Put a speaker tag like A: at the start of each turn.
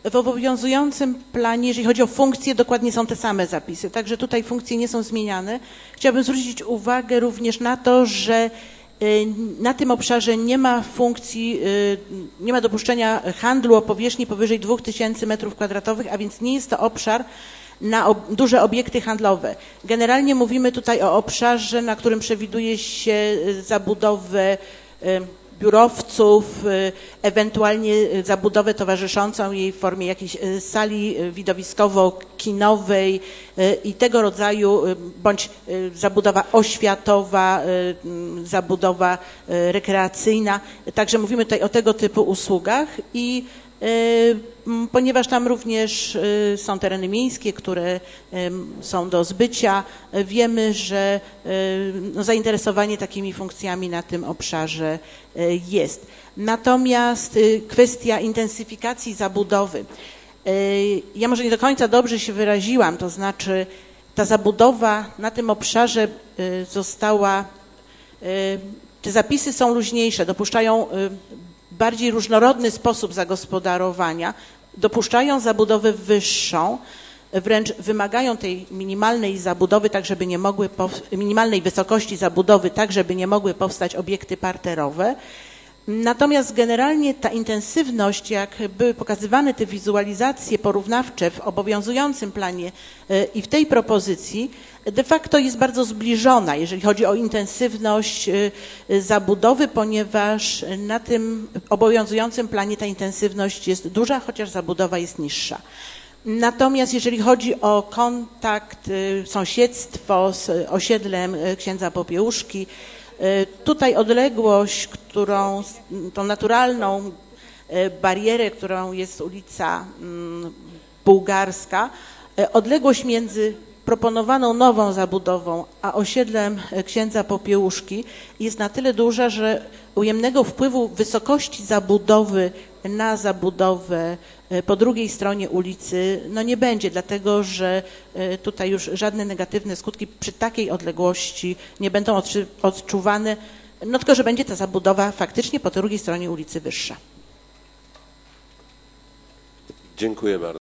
A: W obowiązującym planie, jeżeli chodzi o funkcje, dokładnie są te same zapisy, także tutaj funkcje nie są zmieniane. Chciałabym zwrócić uwagę również na to, że na tym obszarze nie ma funkcji, nie ma dopuszczenia handlu o powierzchni powyżej 2000 m2, a więc nie jest to obszar na duże obiekty handlowe. Generalnie mówimy tutaj o obszarze, na którym przewiduje się zabudowę biurowców, ewentualnie zabudowę towarzyszącą jej w formie jakiejś sali widowiskowo-kinowej i tego rodzaju, bądź zabudowa oświatowa, zabudowa rekreacyjna. Także mówimy tutaj o tego typu usługach i ponieważ tam również są tereny miejskie, które są do zbycia, wiemy, że zainteresowanie takimi funkcjami na tym obszarze jest. Natomiast kwestia intensyfikacji zabudowy. Ja może nie do końca dobrze się wyraziłam, to znaczy ta zabudowa na tym obszarze została, te zapisy są luźniejsze, dopuszczają bardziej różnorodny sposób zagospodarowania, dopuszczają zabudowę wyższą, wręcz wymagają tej minimalnej zabudowy, tak żeby nie mogły minimalnej wysokości zabudowy, tak żeby nie mogły powstać obiekty parterowe. Natomiast generalnie ta intensywność, jak były pokazywane te wizualizacje porównawcze w obowiązującym planie i w tej propozycji, de facto jest bardzo zbliżona, jeżeli chodzi o intensywność zabudowy, ponieważ na tym obowiązującym planie ta intensywność jest duża, chociaż zabudowa jest niższa. Natomiast jeżeli chodzi o kontakt, sąsiedztwo z osiedlem księdza Popiełuszki, tutaj odległość, tą naturalną barierę, którą jest ulica Bułgarska, odległość między proponowaną nową zabudową a osiedlem księdza Popiełuszki jest na tyle duża, że ujemnego wpływu wysokości zabudowy na zabudowę po drugiej stronie ulicy nie będzie, dlatego że tutaj już żadne negatywne skutki przy takiej odległości nie będą odczuwane, tylko że będzie ta zabudowa faktycznie po drugiej stronie ulicy wyższa.
B: Dziękuję bardzo.